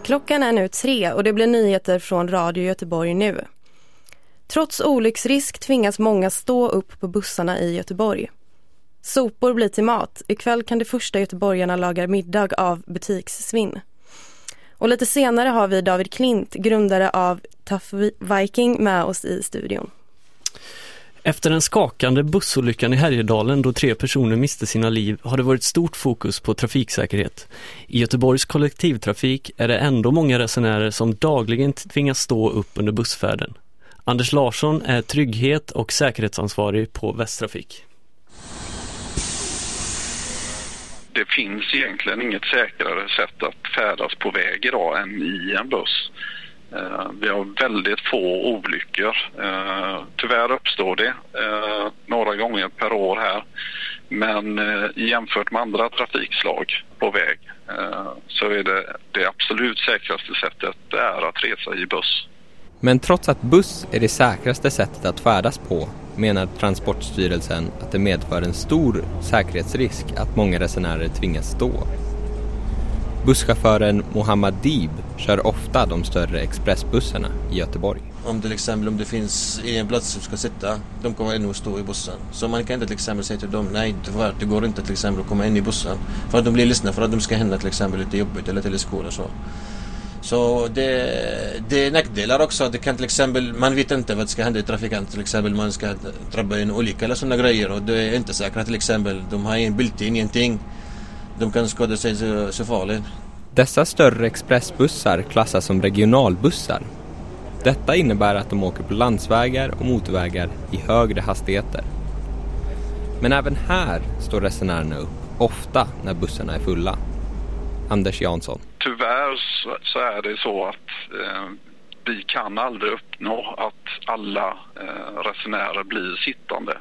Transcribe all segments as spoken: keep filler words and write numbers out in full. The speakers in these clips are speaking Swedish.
Klockan är nu tre och det blir nyheter från Radio Göteborg nu. Trots olycksrisk tvingas många stå upp på bussarna i Göteborg. Sopor blir till mat. Ikväll kan de första göteborgarna laga middag av butikssvinn. Och lite senare har vi David Klint, grundare av Tough Viking, med oss i studion. Efter den skakande bussolyckan i Härjedalen då tre personer miste sina liv har det varit stort fokus på trafiksäkerhet. I Göteborgs kollektivtrafik är det ändå många resenärer som dagligen tvingas stå upp under bussfärden. Anders Larsson är trygghet- och säkerhetsansvarig på Västtrafik. Det finns egentligen inget säkrare sätt att färdas på väg idag än i en buss. Uh, vi har väldigt få olyckor. Uh, tyvärr uppstår det uh, några gånger per år här. Men uh, jämfört med andra trafikslag på väg uh, så är det det absolut säkraste sättet det är att resa i buss. Men trots att buss är det säkraste sättet att färdas på menar Transportstyrelsen att det medför en stor säkerhetsrisk att många resenärer tvingas stå. Busschauffören Mohammad Dib kör ofta de större expressbussarna i Göteborg. Om till exempel om det finns en plats som ska sitta, de kommer ännu stå i bussen. Så man kan inte till exempel säga till dem, nej tyvärr, det går inte till exempel att komma in i bussen. För att de blir ledsna för att de ska hända till exempel lite jobbigt eller till skola så. Så det, det är nackdelar också. Det kan till exempel, man vet inte vad ska hända i trafiken. Till exempel man ska drabba en olycka eller sådana grejer. Och det är inte säkert till exempel. De har en bild, ingenting. De kan skada sig så, så farligt. Dessa större expressbussar klassas som regionalbussar. Detta innebär att de åker på landsvägar och motorvägar i högre hastigheter. Men även här står resenärerna upp, ofta när bussarna är fulla. Anders Jansson. Tyvärr så är det så att eh, vi kan aldrig uppnå att alla eh, resenärer blir sittande.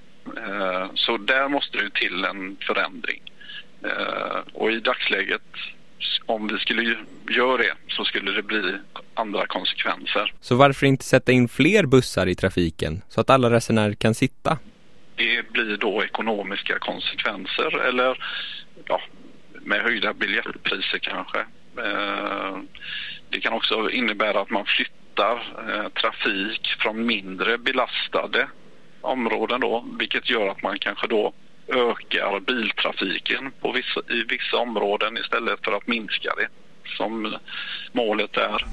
Eh, så där måste det till en förändring. Eh, och i dagsläget, om vi skulle göra det så skulle det bli andra konsekvenser. Så varför inte sätta in fler bussar i trafiken så att alla resenärer kan sitta? Det blir då ekonomiska konsekvenser eller ja, med höjda biljettpriser kanske. Eh, det kan också innebära att man flyttar eh, trafik från mindre belastade områden då, vilket gör att man kanske då ökar biltrafiken på vissa, i vissa områden istället för att minska det som målet är.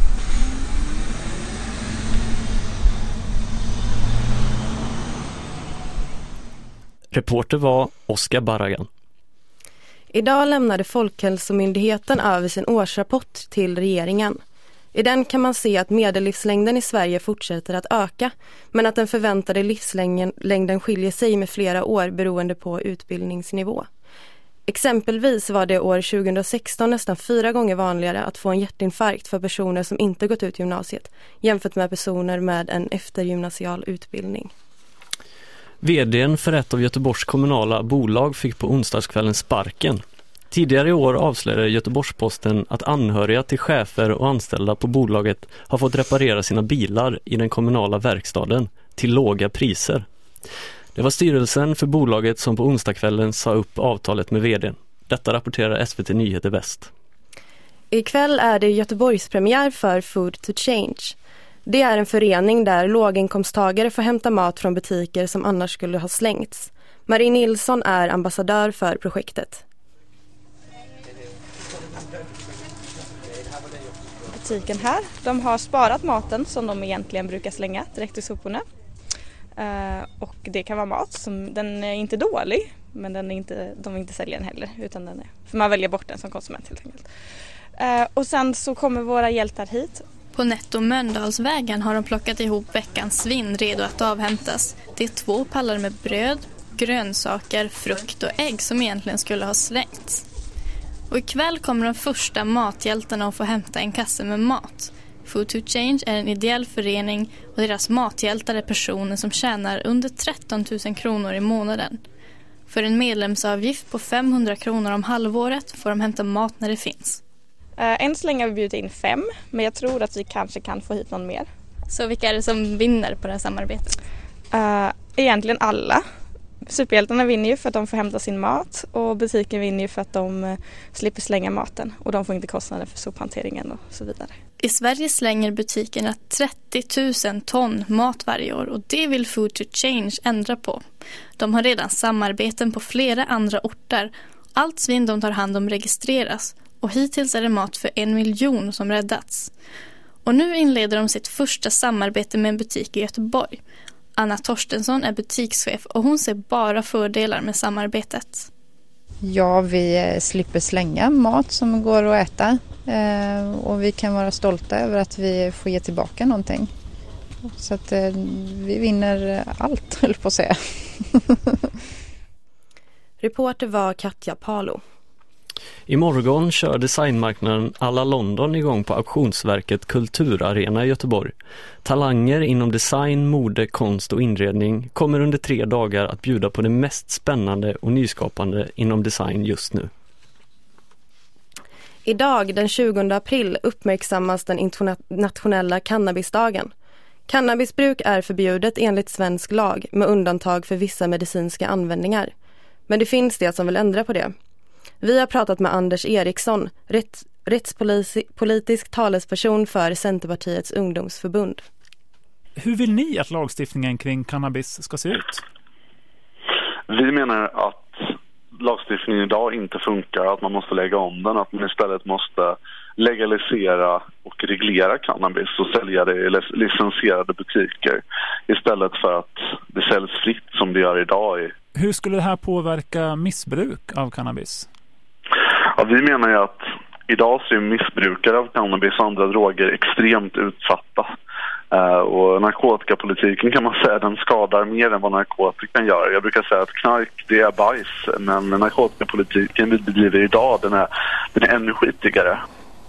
Reporter var Oskar Barragan. Idag lämnade Folkhälsomyndigheten över sin årsrapport till regeringen. I den kan man se att medellivslängden i Sverige fortsätter att öka, men att den förväntade livslängden skiljer sig med flera år beroende på utbildningsnivå. Exempelvis var det år tjugohundrasexton nästan fyra gånger vanligare att få en hjärtinfarkt för personer som inte gått ut gymnasiet jämfört med personer med en eftergymnasial utbildning. Vd:n för ett av Göteborgs kommunala bolag fick på onsdagskvällen sparken. Tidigare i år avslöjade Göteborgs-Posten att anhöriga till chefer och anställda på bolaget har fått reparera sina bilar i den kommunala verkstaden till låga priser. Det var styrelsen för bolaget som på onsdagskvällen sa upp avtalet med vd:n. Detta rapporterar S V T Nyheter Väst. Ikväll är det Göteborgs premiär för Food to Change. Det är en förening där låginkomsttagare får hämta mat från butiker som annars skulle ha slängts. Marie Nilsson är ambassadör för projektet. Butiken här, de har sparat maten som de egentligen brukar slänga direkt i soporna. Uh, och det kan vara mat som, den är inte dålig, men den är inte, de vill inte sälja den heller, utan den är, för man väljer bort den som konsument helt enkelt. Uh, och sen så kommer våra hjältar hit. På Netto Mölndalsvägen har de plockat ihop veckans svinn redo att avhämtas. Det är två pallar med bröd, grönsaker, frukt och ägg som egentligen skulle ha slängts. Och ikväll kommer de första mathjältarna att få hämta en kasse med mat. Food to Change är en ideell förening och deras mathjältar är personer som tjänar under tretton tusen kronor i månaden. För en medlemsavgift på femhundra kronor om halvåret får de hämta mat när det finns. Uh, än så länge har vi bjudit in fem, men jag tror att vi kanske kan få hit någon mer. Så vilka är det som vinner på det här samarbetet? Uh, egentligen alla. superhjältarna vinner ju för att de får hämta sin mat och butiken vinner ju för att de slipper slänga maten och de får inte kostnader för sophanteringen och så vidare. I Sverige slänger butikerna trettio tusen ton mat varje år och det vill Food to Change ändra på. De har redan samarbeten på flera andra orter. Allt svinn de tar hand om registreras och hittills är det mat för en miljon som räddats. Och nu inleder de sitt första samarbete med en butik i Göteborg. Anna Torstensson är butikschef och hon ser bara fördelar med samarbetet. Ja, vi slipper slänga mat som går att äta och vi kan vara stolta över att vi får ge tillbaka någonting. Så att vi vinner allt, höll på att säga. Reporter var Katja Palo. Imorgon kör designmarknaden Alla London igång på auktionsverket Kulturarena i Göteborg. Talanger inom design, mode, konst och inredning kommer under tre dagar att bjuda på det mest spännande och nyskapande inom design just nu. Idag den tjugonde april uppmärksammas den internationella cannabisdagen. Cannabisbruk är förbjudet enligt svensk lag med undantag för vissa medicinska användningar. Men det finns det som vill ändra på det. Vi har pratat med Anders Eriksson, rätts, rättspolitisk talesperson för Centerpartiets ungdomsförbund. Hur vill ni att lagstiftningen kring cannabis ska se ut? Vi menar att lagstiftningen idag inte funkar, att man måste lägga om den, att man istället måste legalisera och reglera cannabis och sälja det i licensierade butiker istället för att det säljs fritt som det gör idag. Hur skulle det här påverka missbruk av cannabis? Ja, vi menar ju att idag så är missbrukare av cannabis och andra droger extremt utsatta. Uh, och narkotikapolitiken kan man säga den skadar mer än vad narkotikan gör. Jag brukar säga att knark det är bajs, men narkotikapolitiken vi bedriver idag den är, den är ännu skitigare.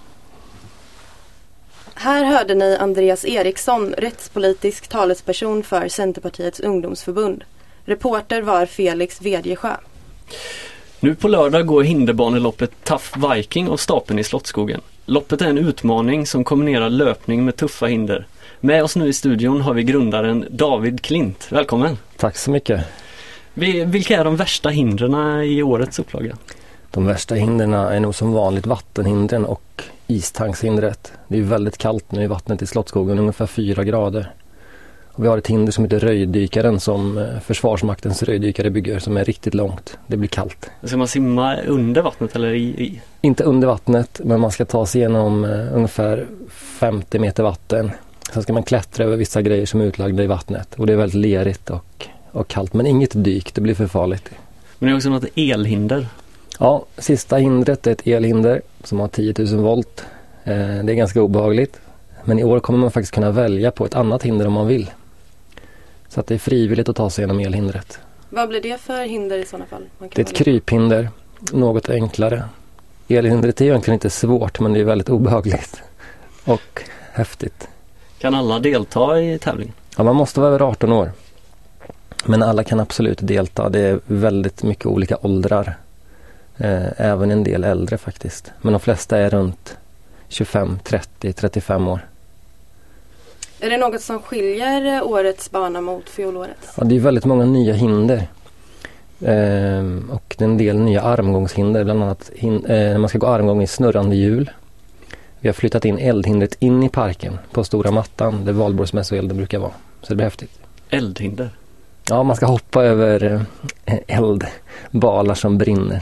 Här hörde ni Andreas Eriksson, rättspolitisk talesperson för Centerpartiets ungdomsförbund. Reporter var Felix Vedjesjö. Nu på lördag går hinderbaneloppet Tough Viking av stapeln i Slottsskogen. Loppet är en utmaning som kombinerar löpning med tuffa hinder. Med oss nu i studion har vi grundaren David Klint. Välkommen. Tack så mycket. Vi, vilka är de värsta hindren i årets upplaga? De värsta hindren är nog som vanligt vattenhindren och istankshindret. Det är väldigt kallt nu i vattnet i Slottsskogen, ungefär fyra grader. Och vi har ett hinder som heter röjdykaren som Försvarsmaktens röjdykare bygger som är riktigt långt. Det blir kallt. Ska man simma under vattnet eller i? i? Inte under vattnet, men man ska ta sig igenom uh, ungefär femtio meter vatten. Sen ska man klättra över vissa grejer som är utlagda i vattnet. Och det är väldigt lerigt och, och kallt, men inget dyk, det blir för farligt. Men det är också något elhinder. Ja, sista hindret är ett elhinder som har tio tusen volt. Eh, det är ganska obehagligt. Men i år kommer man faktiskt kunna välja på ett annat hinder om man vill. Så att det är frivilligt att ta sig igenom elhindret. Vad blir det för hinder i sådana fall? Man kan det är ett välja. Kryphinder, något enklare. Elhindret är egentligen inte svårt, men det är väldigt obehagligt och häftigt. Kan alla delta i tävlingen? Ja, man måste vara över arton år. Men alla kan absolut delta. Det är väldigt mycket olika åldrar. Eh, även en del äldre faktiskt. Men de flesta är runt tjugofem, trettio, trettiofem år. Är det något som skiljer årets bana mot fjolåret? Ja, det är väldigt många nya hinder. Eh, och en del nya armgångshinder. Bland annat hin- eh, man ska gå armgång i snurrande hjul. Vi har flyttat in eldhindret in i parken på stora mattan där valborgsmässoelden brukar vara. Så det blir häftigt. Eldhinder? Ja, man ska hoppa över eh, eldbalar som brinner.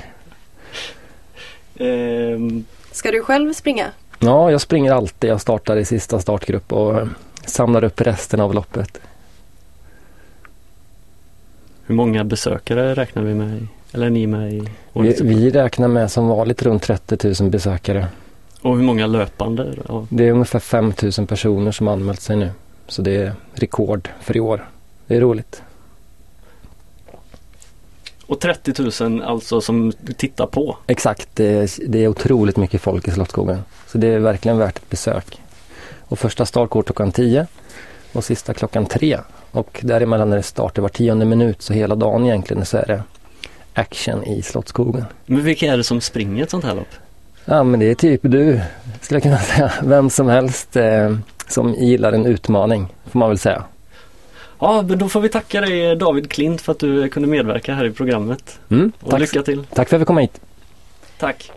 Um... Ska du själv springa? Ja, jag springer alltid. Jag startar i sista startgrupp och eh, samlar upp resten av loppet. Hur många besökare räknar vi med? Eller är ni med i vi, vi räknar med som vanligt runt trettio tusen besökare. Och hur många löpande? Ja. Det är ungefär fem tusen personer som har anmält sig nu. Så det är rekord för i år. Det är roligt. Och trettio tusen alltså som tittar på? Exakt, det är, det är otroligt mycket folk i Slottsskogen. Så det är verkligen värt ett besök. Och första start går klockan tio och sista klockan tre. Och däremellan är det startar var tionde minut, så hela dagen egentligen så är det action i Slottsskogen. Men vilka är det som springer ett sånt här lopp? Ja, men det är typ du, skulle jag kunna säga. Vem som helst eh, som gillar en utmaning, får man väl säga. Ja, men då får vi tacka dig David Klint för att du kunde medverka här i programmet. Mm, och tack, lycka till. Tack för att vi kom hit. Tack.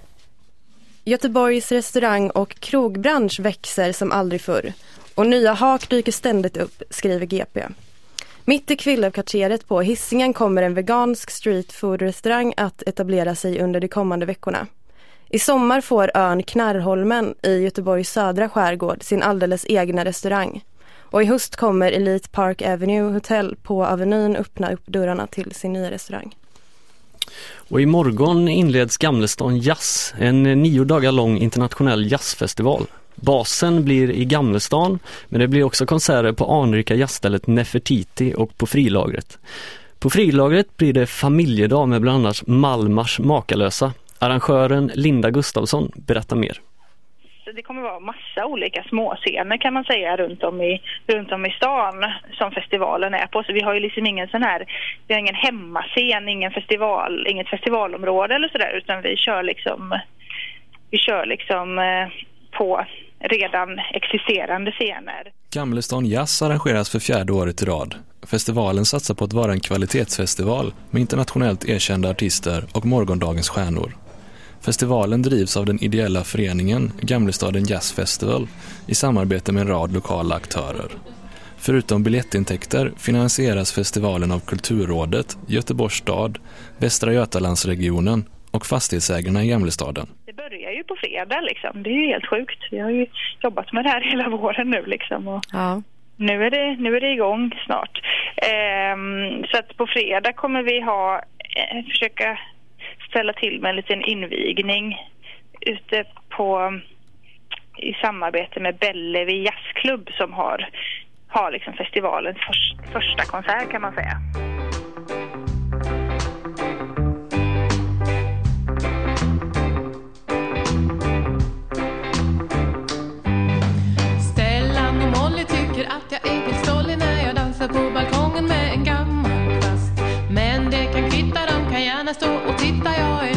Göteborgs restaurang- och krogbransch växer som aldrig förr. Och nya hak dyker ständigt upp, skriver G P. Mitt i Kvillevkvarteret på Hisingen kommer en vegansk streetfood-restaurang att etablera sig under de kommande veckorna. I sommar får ön Knarrholmen i Göteborgs södra skärgård sin alldeles egna restaurang. Och i höst kommer Elite Park Avenue Hotel på Avenyn öppna upp dörrarna till sin nya restaurang. Och imorgon inleds Gamlestan Jazz, en nio dagar lång internationell jazzfestival. Basen blir i Gamlestan, men det blir också konserter på anrika jazzstället Nefertiti och på Frilagret. På Frilagret blir det familjedag med bland annat Malmars Makalösa. Arrangören Linda Gustafsson berättar mer. Det kommer vara massa olika småscener kan man säga runt om i runt om i stan som festivalen är på. Så vi har ju liksom ingen sån här, vi har ingen hemmascen, ingen festival, inget festivalområde eller sådär, utan vi kör liksom vi kör liksom eh, på redan existerande scener. Gamlestan Jazz arrangeras för fjärde året i rad. Festivalen satsar på att vara en kvalitetsfestival med internationellt erkända artister och morgondagens stjärnor. Festivalen drivs av den ideella föreningen Gamlestaden Jazz Festival i samarbete med en rad lokala aktörer. Förutom biljettintäkter finansieras festivalen av Kulturrådet, Göteborgs stad, Västra Götalandsregionen och fastighetsägarna i Gamlestaden. Det börjar ju på fredag liksom. Det är ju helt sjukt. Vi har ju jobbat med det här hela våren nu liksom. Och ja. nu, är det, nu är det igång snart. Ehm, så att på fredag kommer vi ha eh, försöka ställa till med en liten invigning ute på i samarbete med Bellevi Jazzklubb som har, har liksom festivalens för, första konsert kan man säga. Stellan och Molly tycker att jag är helt stollig när jag dansar på balkongen med en gammal kvast. Men det kan kvitta, de kan gärna stå och titta, jag är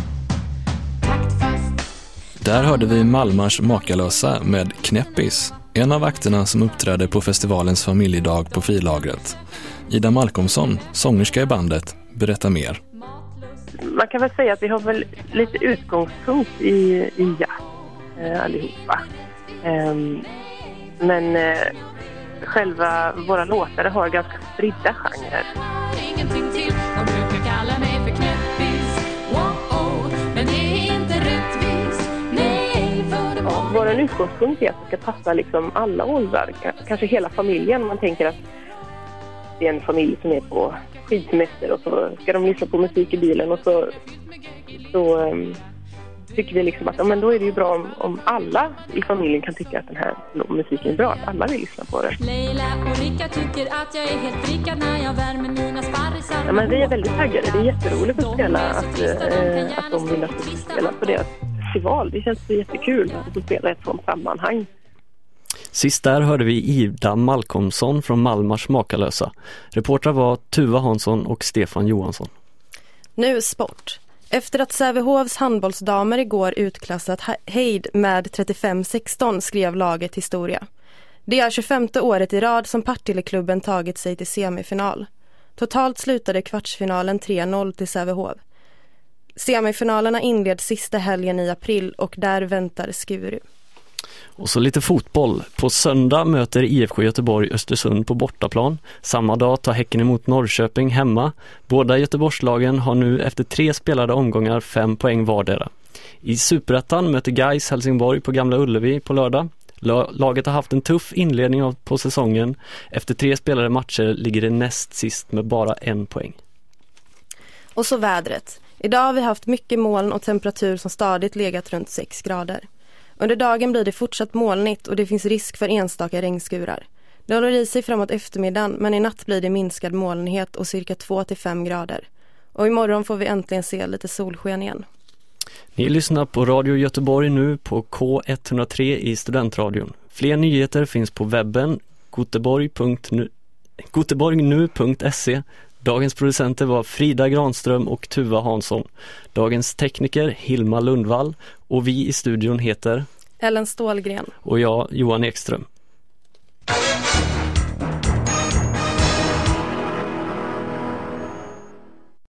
taktfast. Där hörde vi Malmars Makalösa med Knäppis, en av akterna som uppträdde på festivalens familjedag på Frilagret. Ida Malcolmsson, sångerska i bandet, berättar mer. Man kan väl säga att vi har väl lite utgångspunkt i, i jazz eh, allihopa. Um, men eh, själva våra låtar har ganska spridda genrer. Ingenting till, de brukar kalla mig för knäppis. Wow, men det är inte rättvist. Nej, för det var... Vår utgångspunkt är att det ska passa liksom alla åldrar, kanske hela familjen. Man tänker att det är en familj som är på skidsemester och så ska de lyssna på musik i bilen och så, så um, tycker vi liksom att ja, men då är det ju bra om, om alla i familjen kan tycka att den här musiken är bra, att alla vill lyssna på det. Leila och Rika tycker att jag är helt prickad när jag värmer mina sparrisar. Ja, men vi är väldigt taggade, det är jätteroligt att spela, att, äh, att de vill att vi spela på deras festival. Det känns jättekul att få spela i ett sånt sammanhang. Sist där hörde vi Ida Malcolmsson från Malmars Makalösa. Reportrar var Tuva Hansson och Stefan Johansson. Nu sport. Efter att Sävehofs handbollsdamer igår utklassat Heid med trettiofem sexton skrev laget historia. Det är tjugofemte året i rad som Partilleklubben tagit sig till semifinal. Totalt slutade kvartsfinalen tre noll till Sävehof. Semifinalerna inleds sista helgen i april och där väntar Skuru. Och så lite fotboll. På söndag möter I F K Göteborg Östersund på bortaplan. Samma dag tar Häcken emot Norrköping hemma. Båda Göteborgslagen har nu efter tre spelade omgångar fem poäng vardera. I Superettan möter Gais Helsingborg på Gamla Ullevi på lördag. Laget har haft en tuff inledning på säsongen. Efter tre spelade matcher ligger det näst sist med bara en poäng. Och så vädret. Idag har vi haft mycket moln och temperatur som stadigt legat runt sex grader. Under dagen blir det fortsatt molnigt och det finns risk för enstaka regnskurar. Det håller i sig framåt eftermiddagen, men i natt blir det minskad molnighet och cirka två till fem grader. Och imorgon får vi äntligen se lite solsken igen. Ni lyssnar på Radio Göteborg nu på K etthundratre i Studentradion. Fler nyheter finns på webben goteborgnu punkt se. Dagens producenter var Frida Granström och Tuva Hansson. Dagens tekniker Hilma Lundvall och vi i studion heter Ellen Stålgren och jag Johan Ekström.